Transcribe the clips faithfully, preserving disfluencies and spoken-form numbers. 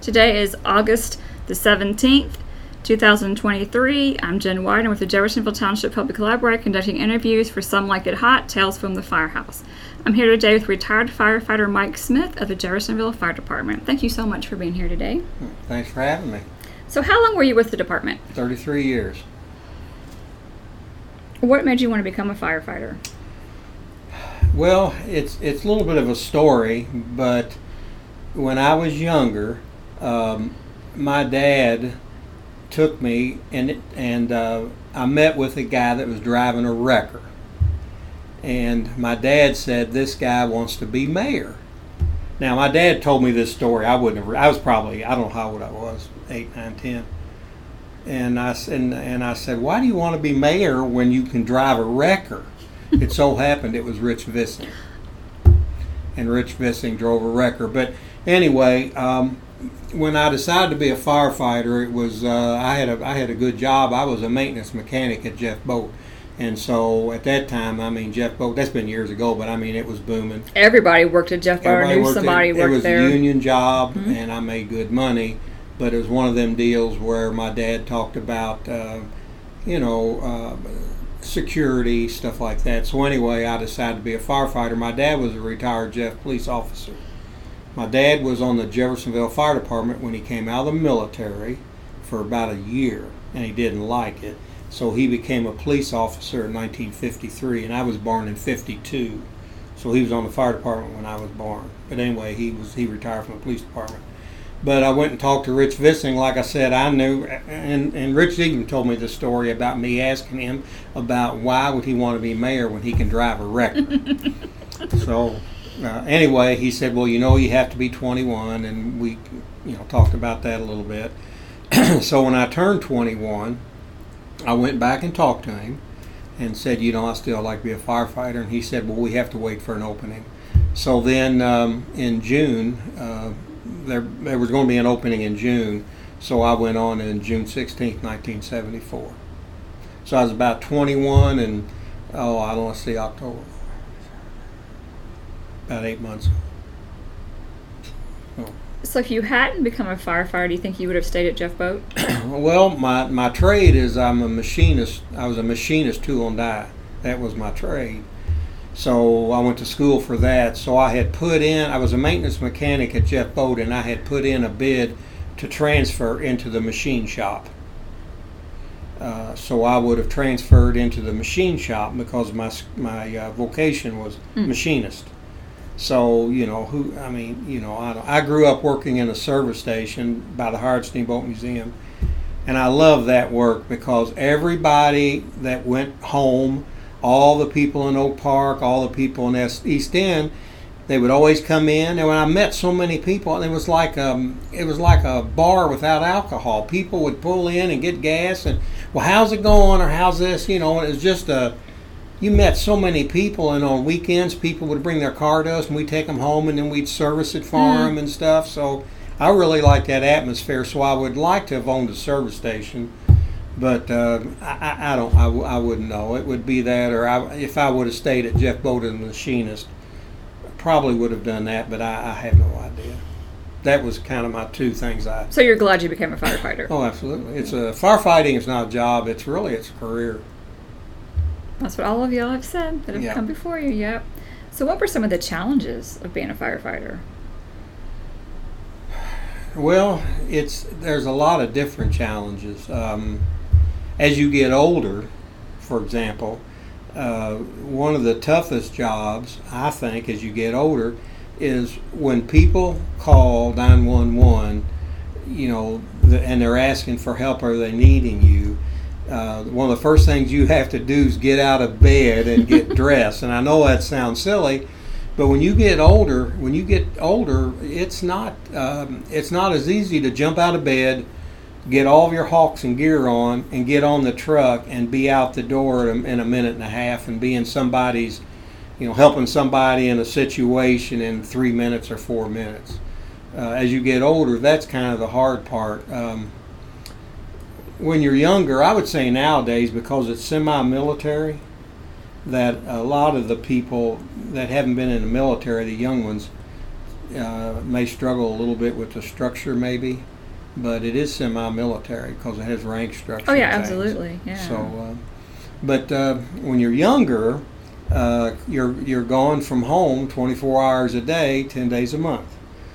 Today is August the seventeenth, two thousand twenty-three. I'm Jen White. I'm with the Jeffersonville Township Public Library conducting interviews for Some Like It Hot, Tales from the Firehouse. I'm here today with retired firefighter Mike Smith of the Jeffersonville Fire Department. Thank you so much for being here today. Thanks for having me. So how long were you with the department? thirty-three years. What made you want to become a firefighter? Well, it's it's a little bit of a story, but when I was younger, um, my dad took me and and uh, I met with a guy that was driving a wrecker, and my dad said, "This guy wants to be mayor." Now, my dad told me this story. I wouldn't have. I was probably, I don't know how old I was, eight, nine, ten. And I and, and I said, "Why do you want to be mayor when you can drive a wrecker?" It so happened it was Rich Vissing, and Rich Vissing drove a wrecker. But anyway, um, when I decided to be a firefighter, it was uh, I had a I had a good job. I was a maintenance mechanic at Jeff Boat, and so at that time, I mean Jeff Boat. That's been years ago, but I mean it was booming. Everybody worked at Jeff Boat. I knew somebody at, worked there. It was there. a union job, mm-hmm. and I made good money. But it was one of them deals where my dad talked about, uh, you know. Uh, security, stuff like that. So anyway, I decided to be a firefighter. My dad was a retired Jeff police officer. My dad was on the Jeffersonville Fire Department when he came out of the military for about a year, and he didn't like it. So he became a police officer in nineteen fifty-three, and I was born in fifty-two. So he was on the fire department when I was born. But anyway, he was he retired from the police department. But I went and talked to Rich Vissing. Like I said, I knew, and, and Rich even told me the story about me asking him about why would he want to be mayor when he can drive a wrecker. So uh, anyway, he said, well, you know, you have to be twenty-one, and we, you know, talked about that a little bit. So when I turned twenty-one, I went back and talked to him and said, you know, I still like to be a firefighter. And he said, well, we have to wait for an opening. So then um, in June, uh, There, there was going to be an opening in June, so I went on in June sixteenth, nineteen seventy-four. So I was about twenty-one, and oh, I don't want to see October, about eight months. Oh. So if you hadn't become a firefighter, do you think you would have stayed at Jeff Boat? Well, my my trade is I'm a machinist. I was a machinist tool and die. That was my trade. So I went to school for that. So I had put in, I was a maintenance mechanic at Jeff Boat, and I had put in a bid to transfer into the machine shop. Uh, so I would have transferred into the machine shop because my my uh, vocation was mm. machinist. So, you know, who, I mean, you know, I, I grew up working in a service station by the Howard Steamboat Museum, and I love that work because everybody that went home, all the people in Oak Park, all the people in East End, they would always come in. And when I met so many people, it was like um, it was like a bar without alcohol. People would pull in and get gas, and well, how's it going, or how's this, you know? And it was just a. You met so many people, and on weekends, people would bring their car to us, and we'd take them home, and then we'd service it for mm. them and stuff. So I really liked that atmosphere. So I would like to have owned a service station. But uh, I, I don't. I, I wouldn't know. It would be that, or I, if I would have stayed at Jeff Boat as a machinist, probably would have done that. But I, I have no idea. That was kind of my two things. I. So you're glad you became a firefighter? Oh, absolutely. It's a firefighting is not a job. It's really it's a career. That's what all of y'all have said that have yeah. come before you. Yep. So what were some of the challenges of being a firefighter? Well, it's there's a lot of different challenges. Um, As you get older, for example, uh, one of the toughest jobs, I think, as you get older, is when people call nine one one, you know, the, and they're asking for help or they're needing you. Uh, one of the first things you have to do is get out of bed and get dressed. And I know that sounds silly, but when you get older, when you get older, it's not um, it's not as easy to jump out of bed, get all of your hawks and gear on, and get on the truck and be out the door in a, in a minute and a half and be in somebody's, you know, helping somebody in a situation in three minutes or four minutes. Uh, as you get older, that's kind of the hard part. Um, when you're younger, I would say nowadays, because it's semi-military, that a lot of the people that haven't been in the military, the young ones, uh, may struggle a little bit with the structure, maybe, but it is semi-military because it has rank structure. Oh yeah, things. absolutely. Yeah. So, uh, but uh, when you're younger, uh, you're you're gone from home twenty-four hours a day, ten days a month.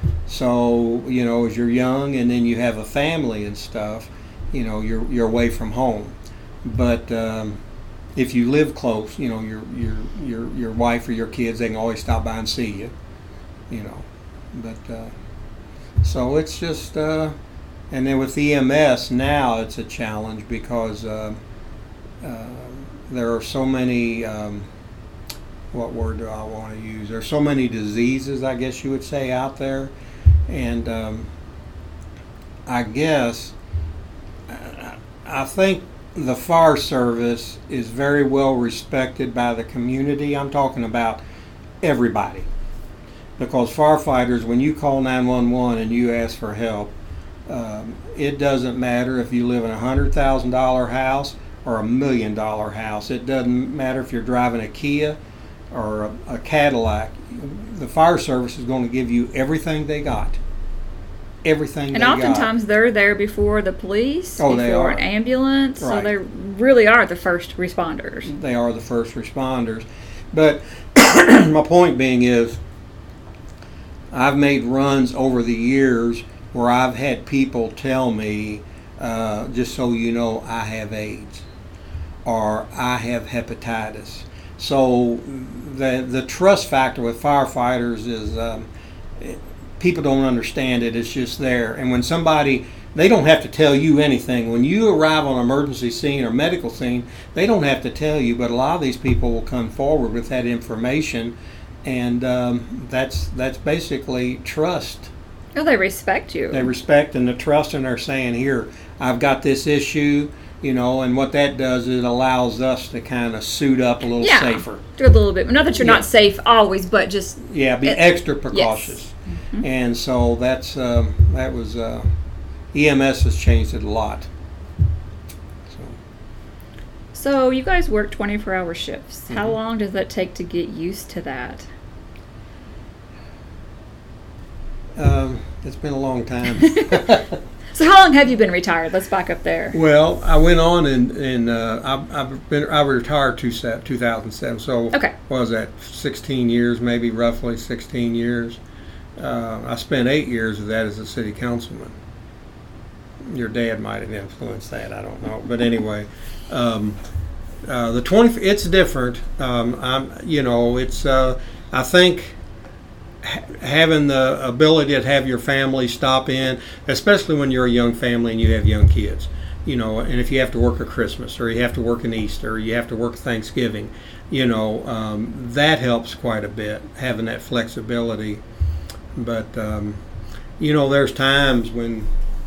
So you know, as you're young, and then you have a family and stuff, you know, you're you're away from home. But um, if you live close, you know, your your your your wife or your kids, they can always stop by and see you. You know, but uh, so it's just, uh, and then with E M S now, it's a challenge because uh, uh, there are so many. Um, what word do I want to use? There's so many diseases, I guess you would say, out there, and um, I guess I, I think the fire service is very well respected by the community. I'm talking about everybody. Because firefighters, when you call nine one one and you ask for help, um, it doesn't matter if you live in a one hundred thousand dollars house or a million dollar house. It doesn't matter if you're driving a Kia or a, a Cadillac. The fire service is going to give you everything they got. Everything and they got. oftentimes they're there before the police, oh, they before are. an ambulance, Right. so they really are the first responders. They are the first responders. But my point being is, I've made runs over the years where I've had people tell me, uh, just so you know, I have AIDS or I have hepatitis. So the the trust factor with firefighters is um, it, people don't understand it. It's just there. And when somebody, they don't have to tell you anything. When you arrive on an emergency scene or medical scene, they don't have to tell you. But a lot of these people will come forward with that information. And um, that's that's basically trust. Oh, they respect you. They respect and the trust, and they're saying, "Here, I've got this issue," you know. And what that does is it allows us to kind of suit up a little yeah, safer. Do a little bit. Not that you're Yeah. not safe always, but just Yeah, be it, extra precautious. Yes. Mm-hmm. And so that's um, that was uh, E M S has changed it a lot. So So you guys work twenty-four hour shifts. Mm-hmm. How long does that take to get used to that? um, it's been a long time. So how long have you been retired? Let's back up there. Well, I went on and, and uh, I've, I've been I retired two thousand seven. So Okay. what was that, sixteen years, maybe roughly sixteen years. Uh, I spent eight years of that as a city councilman. Your dad might have influenced that, I don't know. But anyway, um, uh, the twenty it's different. Um, I'm you know it's uh, I think. Having the ability to have your family stop in, especially when you're a young family and you have young kids, you know, and if you have to work at Christmas or you have to work in Easter or you have to work Thanksgiving, you know, um, that helps quite a bit, having that flexibility. But, um, you know, there's times when,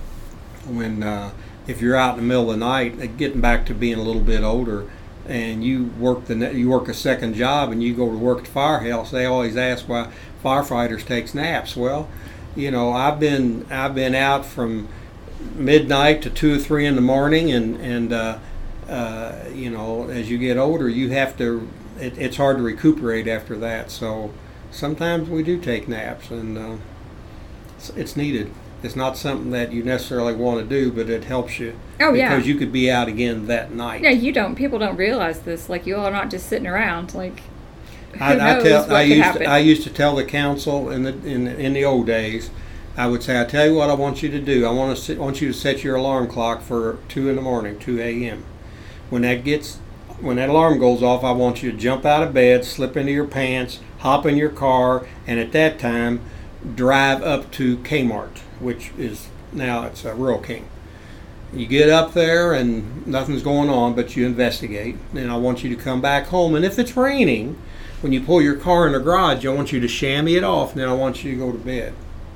when uh, if you're out in the middle of the night, getting back to being a little bit older, and you work the you work a second job and you go to work at the firehouse, they always ask why firefighters takes naps. Well, you know, I've been I've been out from midnight to two or three in the morning, and and uh, uh, you know, as you get older, you have to. It, it's hard to recuperate after that. So sometimes we do take naps, and uh, it's, it's needed. It's not something that you necessarily want to do, but it helps you. Oh, yeah. Because you could be out again that night. Yeah, you don't. People don't realize this. Like, you all are not just sitting around. Like, who I, I knows tell. what I could used. happen. To, I used to tell the council in the in in the old days. I would say, I tell you what I want you to do. I want to sit, want you to set your alarm clock for two in the morning, two a.m. When that gets, when that alarm goes off, I want you to jump out of bed, slip into your pants, hop in your car, and at that time, drive up to Kmart, which is now it's a Rural King. You get up there and nothing's going on, but you investigate. Then I want you to come back home, and if it's raining, when you pull your car in the garage, I want you to chamois it off, and then I want you to go to bed.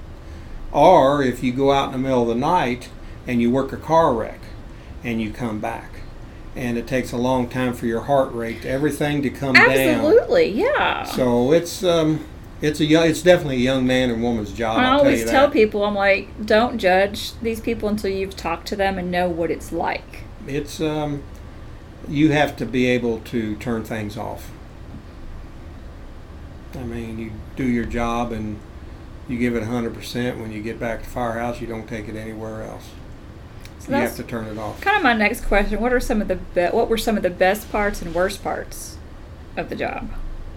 Or if you go out in the middle of the night and you work a car wreck and you come back, and it takes a long time for your heart rate, everything to come down. Absolutely, yeah. So it's um, it's a young, it's definitely a young man and woman's job. I I'll always tell, you tell that. people, I'm like, don't judge these people until you've talked to them and know what it's like. It's um, you have to be able to turn things off. I mean, you do your job, and You give it one hundred percent. When you get back to firehouse, you don't take it anywhere else. So you that's have to turn it off. Kind of my next question. What are some of the be- what were some of the best parts and worst parts of the job?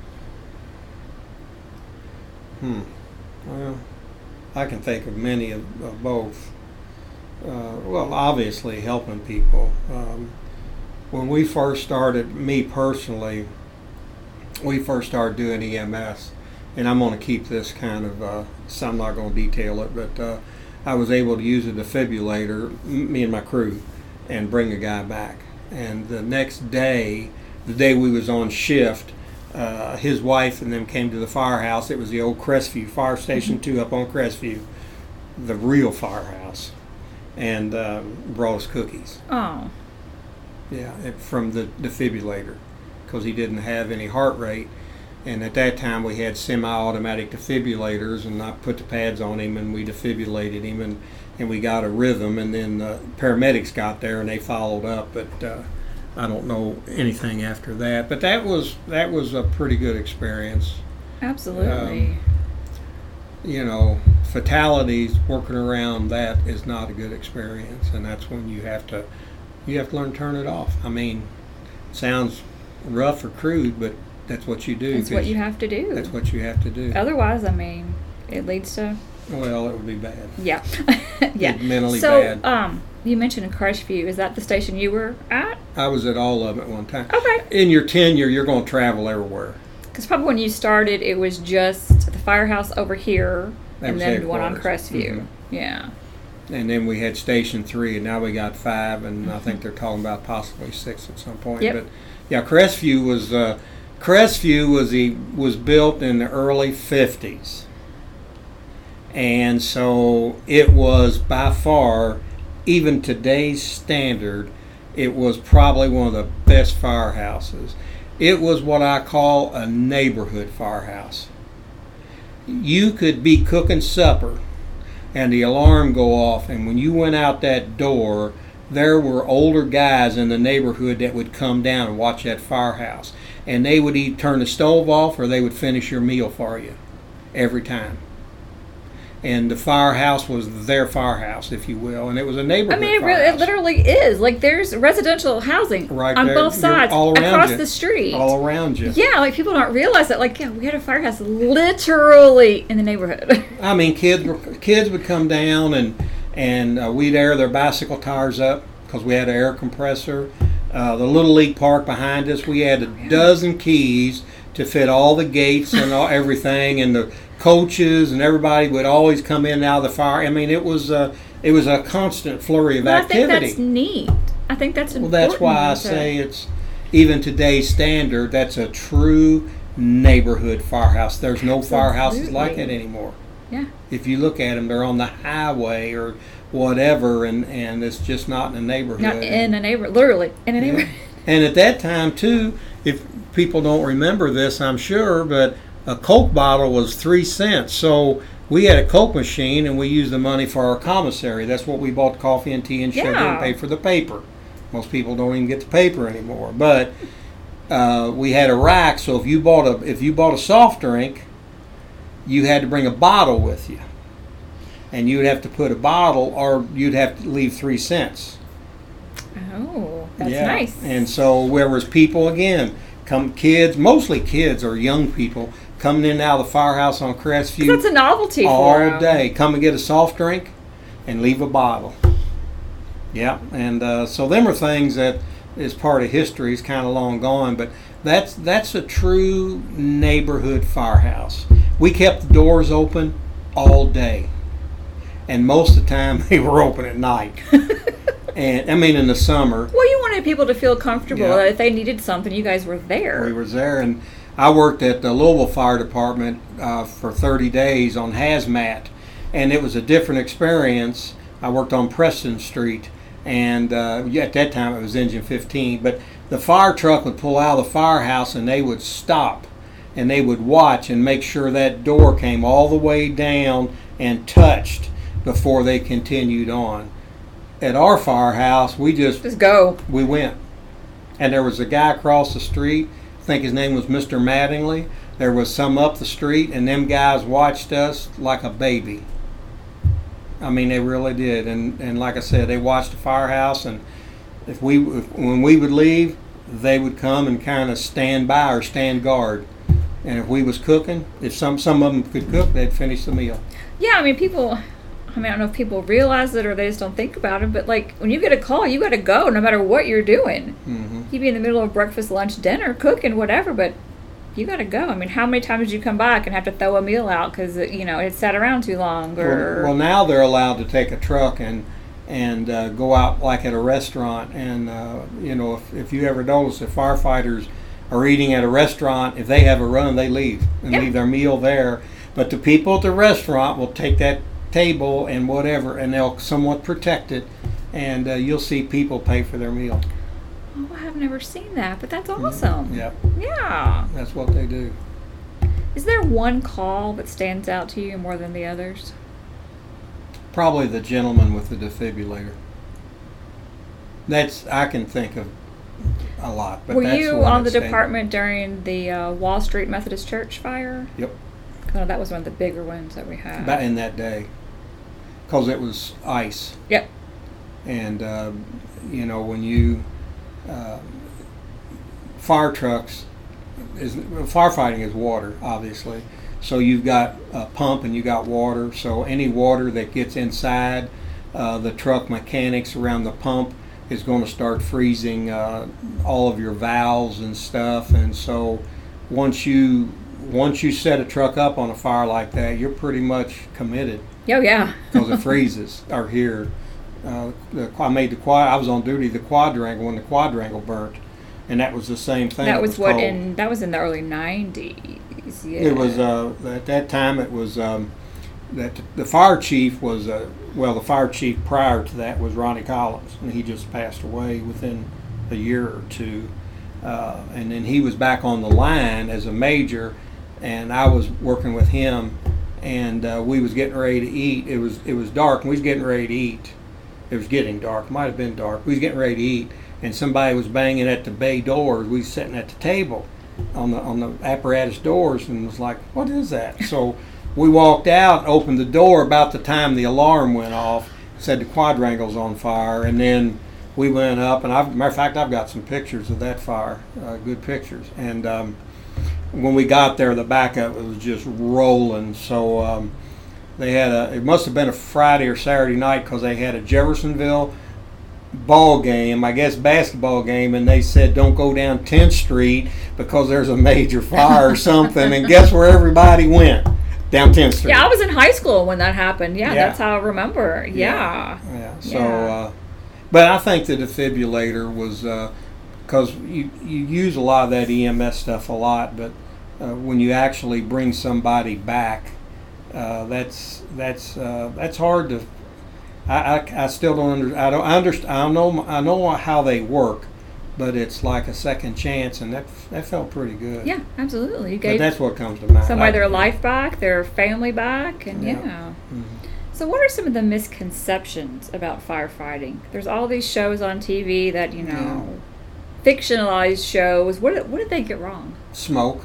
Hmm. Well, I can think of many of, of both. Uh, well, obviously helping people. Um, when we first started, me personally, we first started doing E M S, and I'm going to keep this kind of, uh, so I'm not going to detail it, but uh, I was able to use a defibrillator, m- me and my crew, and bring a guy back. And the next day, the day we was on shift, uh, his wife and them came to the firehouse. It was the old Crestview Fire Station two up on Crestview, the real firehouse, and uh, brought us cookies. Oh. Yeah, it, from the defibrillator, because he didn't have any heart rate. And at that time we had semi-automatic defibrillators, and I put the pads on him and we defibrillated him, and, and we got a rhythm, and then uh, paramedics got there and they followed up, but uh, I don't know anything after that. But that was that was a pretty good experience. Absolutely. Um, you know, fatalities, working around that is not a good experience, and that's when you have to you have to learn to turn it off. I mean, it sounds rough or crude, but that's what you do. That's what you have to do. That's what you have to do. Otherwise, I mean, it leads to... Well, it would be bad. Yeah. yeah. Mentally so, bad. So, um, you mentioned Crestview. Is that the station you were at? I was at all of them at one time. Okay. In your tenure, you're going to travel everywhere. Because probably when you started, it was just the firehouse over here, That and was then one on headquarters. Crestview. Mm-hmm. Yeah. And then we had Station three, and now we got five, and mm-hmm. I think they're talking about possibly six at some point. Yep. But yeah, Crestview was uh, Crestview was the was built in the early fifties, and so it was by far, even today's standard, it was probably one of the best firehouses. It was what I call a neighborhood firehouse. You could be cooking supper and the alarm go off, and when you went out that door, there were older guys in the neighborhood that would come down and watch that firehouse, and they would either turn the stove off or they would finish your meal for you every time. And the firehouse was their firehouse, if you will, and it was a neighborhood I mean, it, really, firehouse. it literally is. Like, there's residential housing Right on there. both sides, All around across you. the street. All around you. Yeah, like, people don't realize that. Like, yeah, we had a firehouse literally in the neighborhood. I mean, kids were, kids would come down, and and uh, we'd air their bicycle tires up because we had an air compressor. Uh, the Little League Park behind us, we had a dozen keys to fit all the gates and all, everything, and the coaches and everybody would always come in and out of the fire. I mean, it was a, it was a constant flurry of well, activity. I think that's neat. I think that's important. Well, that's why I to, say it's, even today's standard, that's a true neighborhood firehouse. There's no firehouses like that anymore. Yeah. If you look at them, they're on the highway or whatever, and, and it's just not in a neighborhood. Not in a neighborhood, literally in a neighborhood. Yeah. And at that time, too, if people don't remember this, I'm sure, but a Coke bottle was three cents. So we had a Coke machine, and we used the money for our commissary. That's what we bought coffee and tea and sugar Yeah. and paid for the paper. Most people don't even get the paper anymore. But uh, we had a rack, so if you bought a if you bought a soft drink, you had to bring a bottle with you. And you'd have to put a bottle, or you'd have to leave three cents. Oh, that's Yeah. nice. And so there was people, again, come kids, mostly kids or young people, coming in and out of the firehouse on 'Cause Crestview that's a novelty all for 'em. day. Come and get a soft drink and leave a bottle. Yeah, and uh, so them are things that is part of history, is kind of long gone, but that's that's a true neighborhood firehouse. We kept the doors open all day, and most of the time they were open at night. And I mean, in the summer, Well, you wanted people to feel comfortable Yeah. that if they needed something, you guys were there. we were there, and I worked at the Louisville Fire Department uh, for thirty days on hazmat, and it was a different experience. I worked on Preston Street, and uh, yeah, at that time it was Engine fifteen, but the fire truck would pull out of the firehouse and they would stop, and they would watch and make sure that door came all the way down and touched before they continued on. At our firehouse, we just Just go. we went, and there was a guy across the street. I think his name was Mister Mattingly. There was some up the street, and them guys watched us like a baby. I mean, they really did. And, and like I said, they watched the firehouse, and if we if, when we would leave, they would come and kind of stand by or stand guard. And if we was cooking, if some some of them could cook, they'd finish the meal. Yeah, I mean, people, I mean, I don't know if people realize it or they just don't think about it, but like when you get a call, you got to go no matter what you're doing. Mm-hmm. You'd be in the middle of breakfast, lunch, dinner, cooking, whatever, but you got to go. I mean, how many times did you come back and have to throw a meal out because, you know, it sat around too long? Or Well, well, now they're allowed to take a truck and and uh, go out like at a restaurant. And, uh, you know, if, if you ever notice if firefighters are eating at a restaurant, if they have a run, they leave and Yeah. leave their meal there. But the people at the restaurant will take that table and whatever, and they'll somewhat protect it, and uh, you'll see people pay for their meal. Oh, I have never seen that, but that's awesome. Yeah, Yeah. that's what they do. Is there one call that stands out to you more than the others? Probably the gentleman with the defibrillator. That's I can think of a lot. But Were that's you one on the that stand- department during the uh, Wall Street Methodist Church fire? Yep. Oh, that was one of the bigger ones that we had. Back in that day, because it was ice. Yep. And uh, you know when you uh, fire trucks is firefighting is water, obviously. So you've got a pump and you got water. So any water that gets inside uh, the truck mechanics around the pump is going to start freezing uh, all of your valves and stuff. And so once you once you set a truck up on a fire like that, you're pretty much committed Oh, yeah. because it freezes. Or here, uh, the, I made the quad. I was on duty the quadrangle when the quadrangle burnt, and that was the same thing. That It was what cold. in that was in the early nineties. Yeah. It was uh, at that time. It was um, that the fire chief was uh, well, the fire chief prior to that was Ronnie Collins, and he just passed away within a year or two. Uh, and then he was back on the line as a major, and I was working with him, and uh, we was getting ready to eat. It was it was dark, and we was getting ready to eat. It was getting dark. Might have been dark. We was getting ready to eat, and somebody was banging at the bay doors. We was sitting at the table on the on the apparatus doors, and was like, "What is that?" So we walked out, opened the door about the time the alarm went off. Said the quadrangle's on fire, and then we went up. And I've, matter of fact, I've got some pictures of that fire, uh, good pictures. And um, when we got there, the backup was just rolling. So um, they had a. It must have been a Friday or Saturday night because they had a Jeffersonville ball game, I guess basketball game, and they said don't go down tenth street because there's a major fire or something. And guess where everybody went? Down tenth street. Yeah, I was in high school when that happened. Yeah, Yeah. that's how I remember. Yeah. Yeah. So, Yeah. Uh, but I think the defibrillator was because you you use a lot of that E M S stuff a lot, but uh, when you actually bring somebody back, uh, that's that's uh, that's hard to. I, I, I still don't under I don't I understand I know I know how they work, but it's like a second chance, and that that felt pretty good. Yeah, absolutely. You But gave that's what comes to mind. somebody I- their life back, their family back, and Yeah. yeah. Mhm. So what are some of the misconceptions about firefighting? There's all these shows on T V that, you know, fictionalized shows. What did- what did they get wrong? Smoke.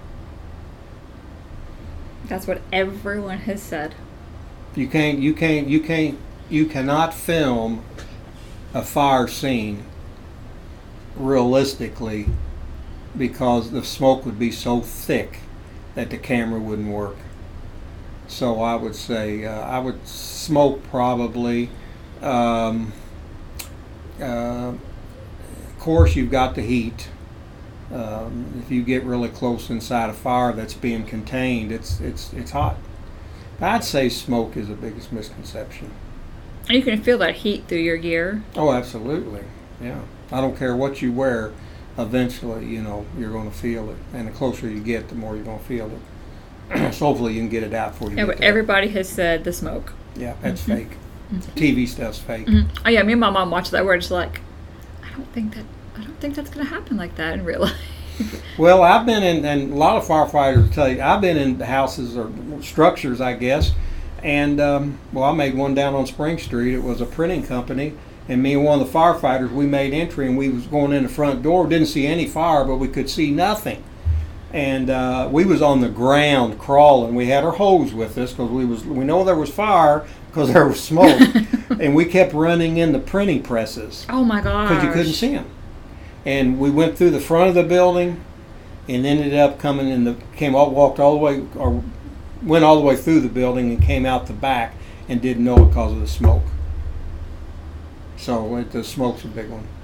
That's what everyone has said. You can't, you can't, you can't, you cannot film a fire scene realistically because the smoke would be so thick that the camera wouldn't work. So I would say uh, I would smoke probably. Um, uh, of course, you've got the heat. Um, if you get really close inside a fire that's being contained, it's it's it's hot. I'd say smoke is the biggest misconception. You can feel that heat through your gear. Oh, absolutely. Yeah. I don't care what you wear. Eventually, you know, you're going to feel it. And the closer you get, the more you're going to feel it. So hopefully you can get it out before you Yeah, get but there. everybody has said the smoke. Yeah, that's Mhm. fake. T V stuff's fake. Mhm. Oh yeah, me and my mom watched that. We're just like, I don't think that. I don't think that's going to happen like that in real life. Well, I've been in, and a lot of firefighters tell you, I've been in houses or structures, I guess, and, um, well, I made one down on Spring Street. It was a printing company, and me and one of the firefighters, we made entry, and we was going in the front door, didn't see any fire, but we could see nothing. And uh, we was on the ground crawling. We had our hose with us because we was we know there was fire because there was smoke, and we kept running in the printing presses Oh my gosh. because you couldn't see them. And we went through the front of the building, and ended up coming in the came all walked all the way or went all the way through the building and came out the back and didn't know it because of the smoke. So it, the smoke's a big one.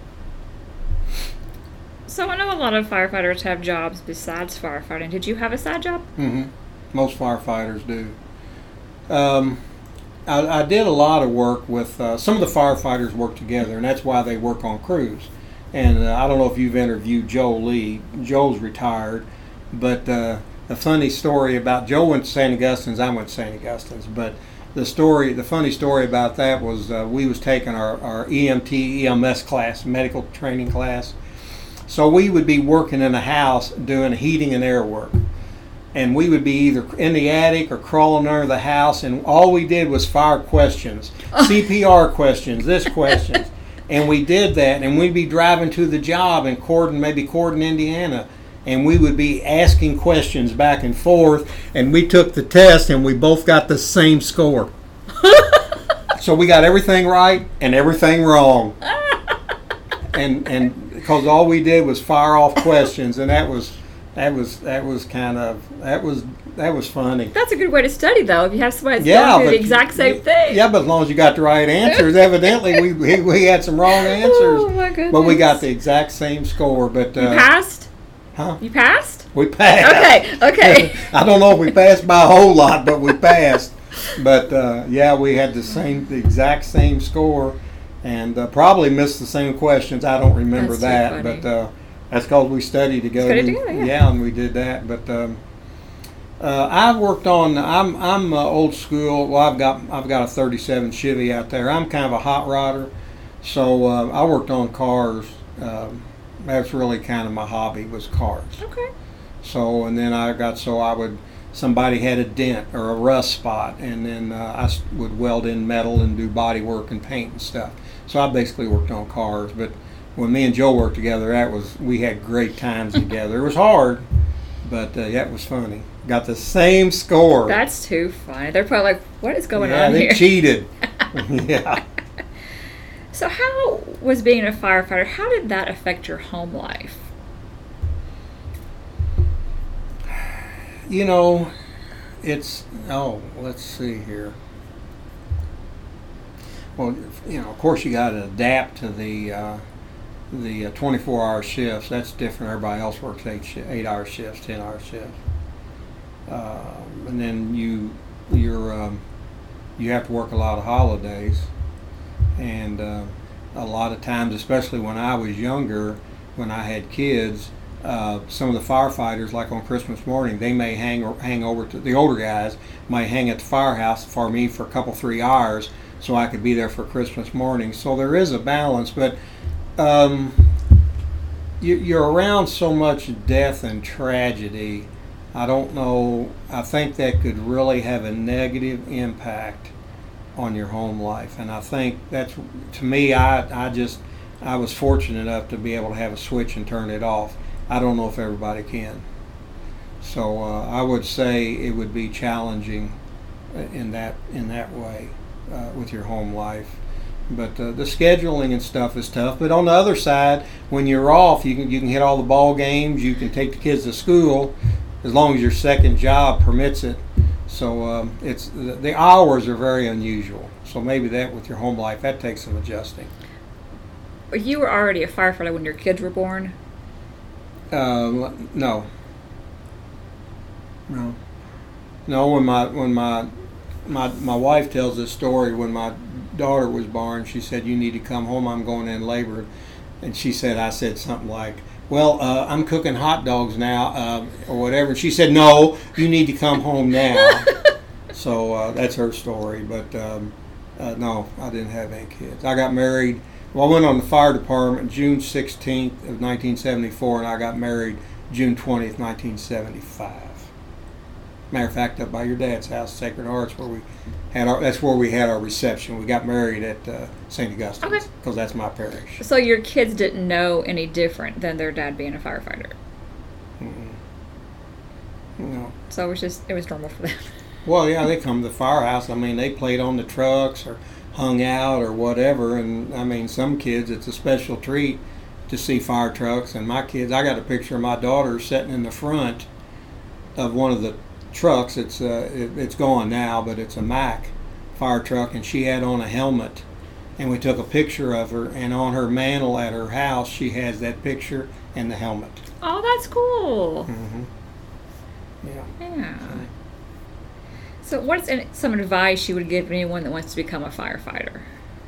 So I know a lot of firefighters have jobs besides firefighting. Did you have a side job? Mm-hmm. Most firefighters do. Um, I, I did a lot of work with uh, some of the firefighters work together, and that's why they work on crews. And uh, I don't know if you've interviewed Joe Lee. Joe's retired, but uh, a funny story about Joe went to Saint Augustine's. I went to Saint Augustine's, but the story, the funny story about that was uh, we was taking our, our E M T, E M S class, medical training class. So we would be working in a house doing heating and air work. And we would be either in the attic or crawling under the house, and all we did was fire questions, C P R questions, this questions. And we did that, and we'd be driving to the job in Corden, maybe Corden, Indiana, and we would be asking questions back and forth, and we took the test, and we both got the same score. So we got everything right and everything wrong. And and because all we did was fire off questions, and that was that was that was kind of that was that was funny. That's a good way to study, though. If you have somebody that's Yeah, going through but the exact same thing. Yeah, but as long as you got the right answers, evidently we, we we had some wrong answers. Oh my goodness! But we got the exact same score. But uh, You passed? Huh? You passed? We passed. Okay. Okay. I don't know if we passed by a whole lot, but we passed. But uh, yeah, we had the same, the exact same score, and uh, probably missed the same questions. I don't remember That's too that, funny. but uh, that's because we studied together. Studied We- together, yeah. and we did that. But um, uh, I've worked on. I'm I'm uh, old school. Well, I've got I've got a thirty-seven Chevy out there. I'm kind of a hot rodder, so uh, I worked on cars. Um, that's really kind of my hobby was cars. Okay. So, and then I got so I would, somebody had a dent or a rust spot, and then uh, I s- would weld in metal and do body work and paint and stuff. So I basically worked on cars. But when me and Joe worked together, that was, we had great times together. It was hard, but uh, yeah, it was funny. Got the same score. That's too funny. They're probably like, what is going yeah, on they here? cheated. Yeah. So how was being a firefighter, how did that affect your home life? You know, it's, oh, let's see here. Well, you know, of course you got to adapt to the uh, the uh, twenty-four hour shifts. That's different. Everybody else works eight shi eight hour shifts, ten hour shifts, uh, and then you you're um, you have to work a lot of holidays, and uh, a lot of times, especially when I was younger, when I had kids. Uh, some of the firefighters, like on Christmas morning, they may hang or hang over to the older guys, might hang at the firehouse for me for a couple three hours, so I could be there for Christmas morning. So there is a balance, but um, you, you're around so much death and tragedy. I don't know. I think that could really have a negative impact on your home life, and I think that's, to me, I I just I was fortunate enough to be able to have a switch and turn it off. I don't know if everybody can. So uh, I would say it would be challenging in that in that way uh, with your home life. But uh, the scheduling and stuff is tough. But on the other side, when you're off, you can you can hit all the ball games. You can take the kids to school, as long as your second job permits it. So um, it's the, the hours are very unusual. So maybe that with your home life, that takes some adjusting. You were already a firefighter when your kids were born? Uh, no. No. No, when my when my my my wife tells this story, when my daughter was born, she said, "You need to come home. I'm going in labor." And she said, I said something like, "Well, uh, I'm cooking hot dogs now," uh, or whatever. And she said, "No, you need to come home now." So uh, that's her story. But um, uh, no, I didn't have any kids. I got married. Well, I went on the fire department June sixteenth of nineteen seventy-four, and I got married June twentieth, nineteen seventy-five. Matter of fact, up by your dad's house, Sacred Hearts, where we had our, that's where we had our reception. We got married at uh, Saint Augustine's, Okay. because that's my parish. So your kids didn't know any different than their dad being a firefighter? Mm-mm. So it was just, it was normal for them. Well, yeah, they come to the firehouse. I mean, they played on the trucks or hung out or whatever. And, I mean, some kids, it's a special treat to see fire trucks. And my kids, I got a picture of my daughter sitting in the front of one of the trucks. It's uh, it, it's gone now, but it's a Mack fire truck, and she had on a helmet. And we took a picture of her, and on her mantle at her house, she has that picture and the helmet. Oh, that's cool. Mm-hmm. Yeah. Yeah. So what's some advice you would give anyone that wants to become a firefighter?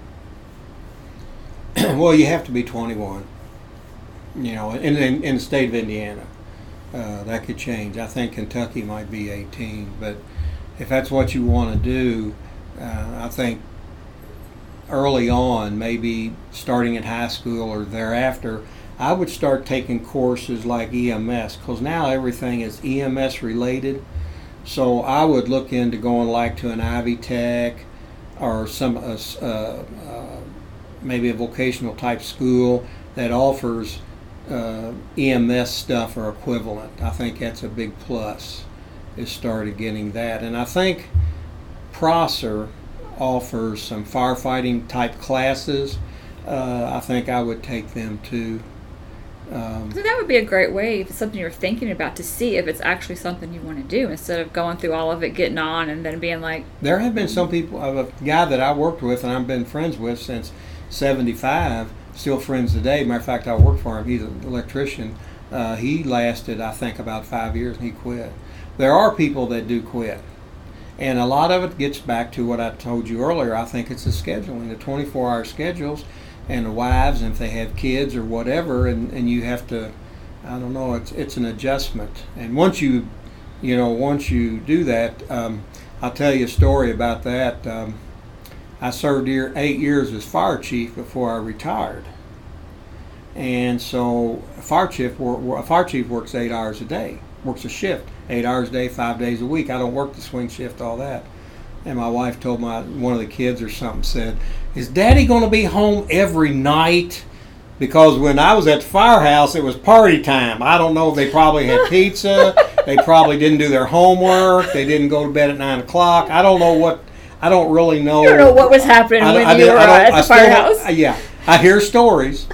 Well, you have to be twenty-one. You know, in, in, in the state of Indiana. Uh, that could change. I think Kentucky might be eighteen, but if that's what you want to do, uh, I think early on, maybe starting at high school or thereafter, I would start taking courses like E M S, because now everything is E M S related. So I would look into going like to an Ivy Tech or some uh, uh, uh, maybe a vocational type school that offers uh, E M S stuff or equivalent. I think that's a big plus, is started getting that. And I think Prosser offers some firefighting type classes. Uh, I think I would take them too. Um, so that would be a great way, if it's something you're thinking about, to see if it's actually something you want to do, instead of going through all of it, getting on, and then being like... There have been some people, a guy that I worked with and I've been friends with since seventy-five, still friends today. Matter of fact, I worked for him. He's an electrician. Uh, he lasted, I think, about five years and he quit. There are people that do quit. And a lot of it gets back to what I told you earlier. I think it's the scheduling, the twenty-four hour schedules, and the wives, and if they have kids or whatever, and, and you have to, I don't know, it's it's an adjustment. And once you, you know, once you do that, um, I'll tell you a story about that. Um, I served here eight years as fire chief before I retired. And so a fire chief, a fire chief works eight hours a day, works a shift, eight hours a day, five days a week. I don't work the swing shift, all that. And my wife told my one of the kids or something, said, "Is Daddy going to be home every night?" Because when I was at the firehouse, it was party time. I don't know, they probably had pizza. They probably didn't do their homework. They didn't go to bed at nine o'clock. I don't know what, I don't really know. You don't know what was happening I, when I, you I, were I at the firehouse. Yeah, I hear stories.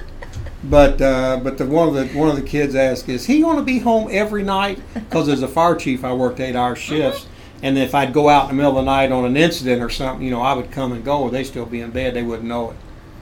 But uh, but the one of the one of the kids asked, "Is he going to be home every night?" Because as a fire chief, I worked eight hour shifts, and if I'd go out in the middle of the night on an incident or something, you know, I would come and go, or they still be in bed, they wouldn't know it.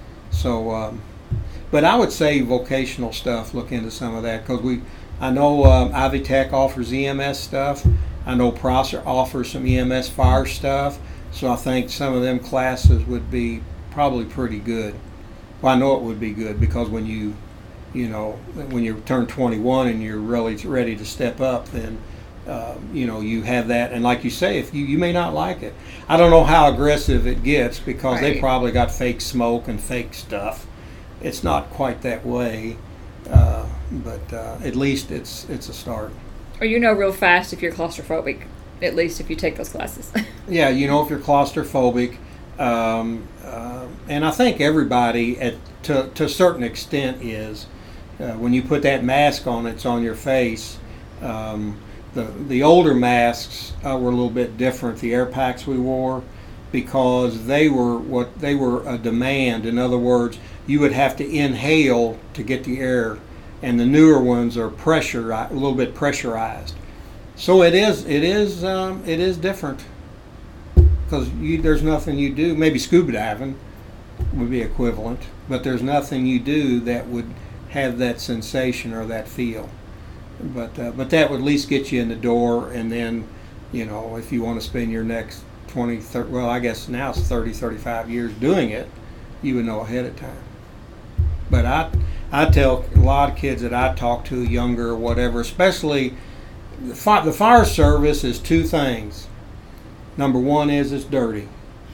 So, um, but I would say vocational stuff. Look into some of that, because we, I know um, Ivy Tech offers E M S stuff. I know Prosser offers some E M S fire stuff. So I think some of them classes would be probably pretty good. Well, I know it would be good, because when you, you know, when you turn twenty-one and you're really ready to step up, then, uh, you know, you have that. And like you say, if you, you may not like it. I don't know how aggressive it gets, because Right. they probably got fake smoke and fake stuff. It's not quite that way, uh, but uh, at least it's it's a start. Or you know real fast if you're claustrophobic, at least if you take those classes. Yeah, you know if you're claustrophobic. Um, uh, and I think everybody, at to, to a certain extent, is. Uh, when you put that mask on, it's on your face. Um, the the older masks uh, were a little bit different. The air packs we wore, because they were what they were a demand. In other words, you would have to inhale to get the air, and the newer ones are pressure a little bit pressurized. So it is it is um, it is different, because you, there's nothing you do. Maybe scuba diving would be equivalent, but there's nothing you do that would have that sensation or that feel. But uh, but that would at least get you in the door, and then, you know, if you want to spend your next twenty, thirty, well, I guess now it's thirty, thirty-five years doing it, you would know ahead of time. But I I tell a lot of kids that I talk to, younger or whatever, especially the, fi- the fire service is two things. Number one is it's dirty.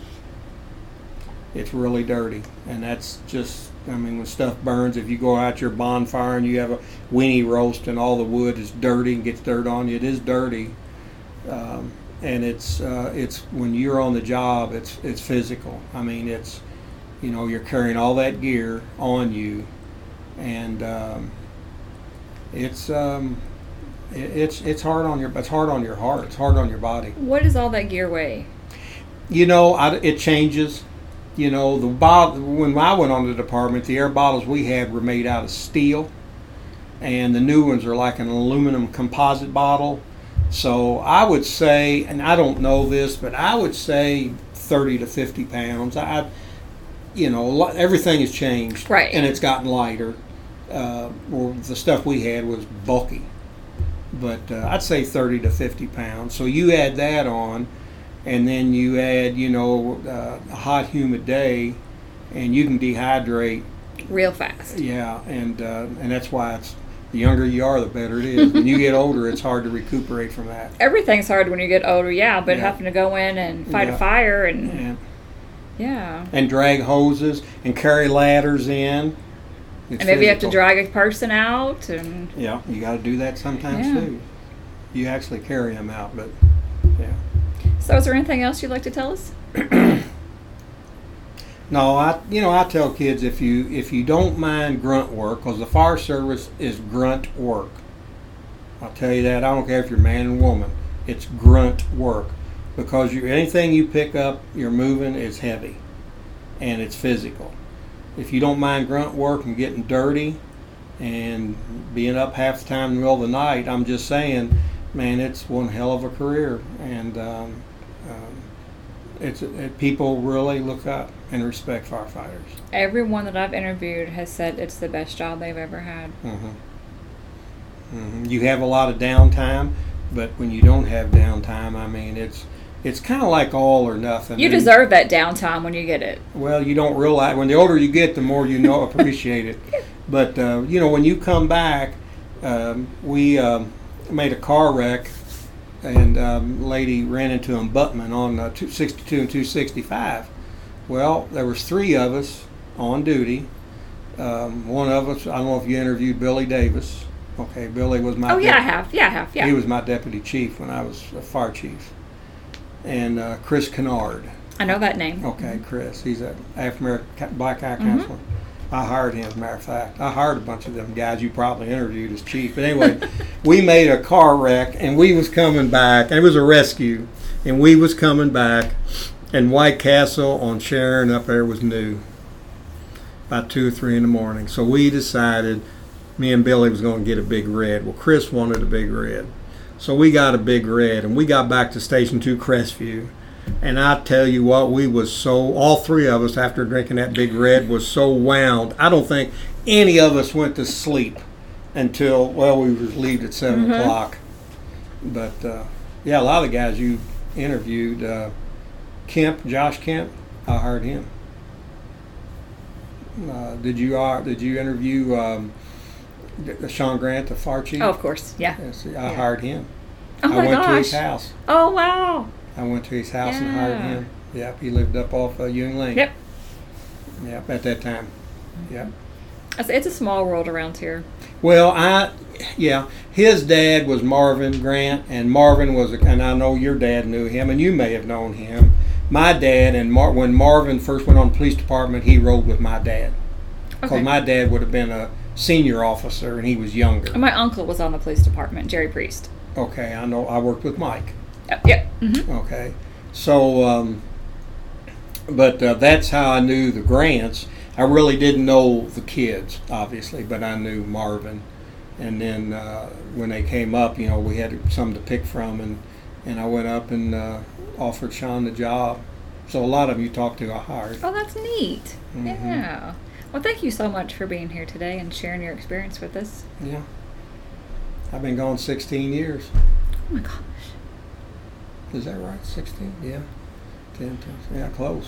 It's really dirty, and that's just, I mean, when stuff burns, if you go out your bonfire and you have a weenie roast and all the wood is dirty and gets dirt on you, it is dirty. Um, and it's uh, it's when you're on the job, it's it's physical. I mean, it's, you know, you're carrying all that gear on you, and um, it's um, it, it's it's hard on your it's hard on your heart. It's hard on your body. What does all that gear weigh? You know, I, it changes. You know, the bottle when I went on the department, the air bottles we had were made out of steel, and the new ones are like an aluminum composite bottle. So I would say, and I don't know this, but I would say thirty to fifty pounds. I, you know, everything has changed, right? And it's gotten lighter. Uh, or the stuff we had was bulky, but uh, I'd say thirty to fifty pounds. So you add that on, and then you add, you know, uh, a hot, humid day, and you can dehydrate real fast. Yeah, and uh, and that's why it's the younger you are, the better it is. When you get older, it's hard to recuperate from that. Everything's hard when you get older, yeah. But Yeah. having to go in and fight Yeah. a fire and Yeah. yeah, And drag hoses and carry ladders in. It's and maybe you have to physical. drag a person out and Yeah, you got to do that sometimes Yeah. too. You actually carry them out, but yeah. So, is there anything else you'd like to tell us? No, I you know I tell kids if you if you don't mind grunt work, because the fire service is grunt work. I'll tell you that. I don't care if you're man and woman. It's grunt work, because you anything you pick up, you're moving is heavy, and it's physical. If you don't mind grunt work and getting dirty, and being up half the time in the middle of the night, I'm just saying, man, it's one hell of a career, and um, um, it's it, people really look up and respect firefighters. Everyone that I've interviewed has said it's the best job they've ever had. Mm-hmm. Mm-hmm. You have a lot of downtime, but when you don't have downtime, I mean, it's it's kind of like all or nothing. You And, deserve that downtime when you get it. Well, you don't realize when the older you get, the more you know appreciate it. But uh, you know, when you come back, um, we um, made a car wreck, and um, a lady ran into an abutment on uh, two sixty-two and two sixty-five. Well, there was three of us on duty. Um, one of us, I don't know if you interviewed Billy Davis. Okay, Billy was my. Oh yeah, I dep- have. Yeah, I have. Yeah. He was my deputy chief when I was a fire chief. And uh, Chris Kennard. I know that name. Okay, Chris. He's a African American black eye Mhm. counselor. I hired him, as a matter of fact. I hired a bunch of them guys you probably interviewed as chief. But anyway, we made a car wreck, and we was coming back, and it was a rescue, and we was coming back, and White Castle on Sharon up there was new, about two or three in the morning. So we decided me and Billy was going to get a big red. Well, Chris wanted a big red. So we got a big red, and we got back to Station two Crestview. And I tell you what, we was so, all three of us after drinking that big red was so wound. I don't think any of us went to sleep until, well, we were relieved at seven Mhm. o'clock. But, uh, yeah, a lot of the guys you interviewed, uh, Kemp, Josh Kemp, I hired him. Uh, did you uh, did you interview um, Sean Grant, the fire chief? Oh, of course. Yeah. Yes, I Yeah. hired him. Oh I my went to his gosh. house. Oh wow. I went to his house and hired Yeah. him. Yep, he lived up off uh, Ewing Lane. Yep. Yep, at that time. Yep. It's- It's a small world around here. Well, I, yeah, his dad was Marvin Grant, and Marvin was, a, and I know your dad knew him, and you may have known him. My dad, and Mar- when Marvin first went on the police department, he rode with my dad. Because Okay. my dad would have been a senior officer, and he was younger. My uncle was on the police department, Jerry Priest. Okay, I know, I worked with Mike. Yep. Yep. Mm-hmm. Okay, so, um, but uh, that's how I knew the Grants. I really didn't know the kids, obviously, but I knew Marvin. And then uh, when they came up, you know, we had some to pick from, and, and I went up and uh, offered Sean the job. So a lot of them you talked to, I hired. Oh, that's neat. Mhm. Yeah. Well, thank you so much for being here today and sharing your experience with us. Yeah. I've been gone sixteen years. Oh my gosh. Is that right? sixteen? Yeah. ten, ten. Yeah, close.